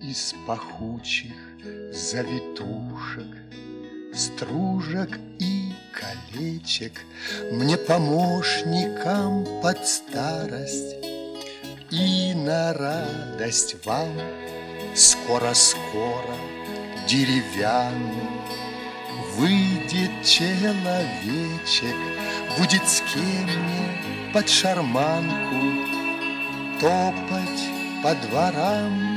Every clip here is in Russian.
из пахучих завитушек, стружек и колечек мне помощникам под старость и на радость вам скоро-скоро деревянный выйдет человечек, будет с кем мне под шарманку топать по дворам.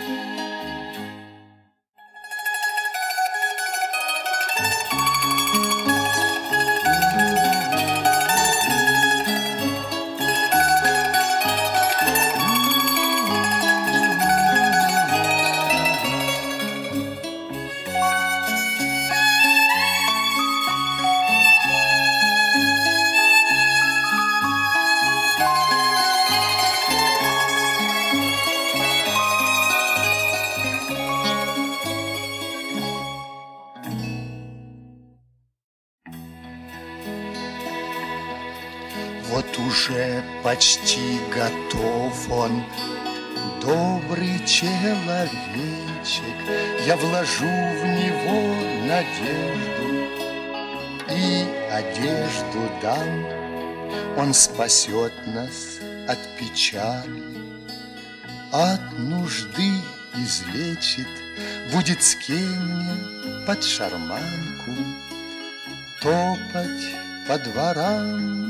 Вот уже почти готов он, добрый человечек. Я вложу в него надежду и одежду дам. Он спасет нас от печали, от нужды излечит, будет с кем мне под шарманку топать по дворам.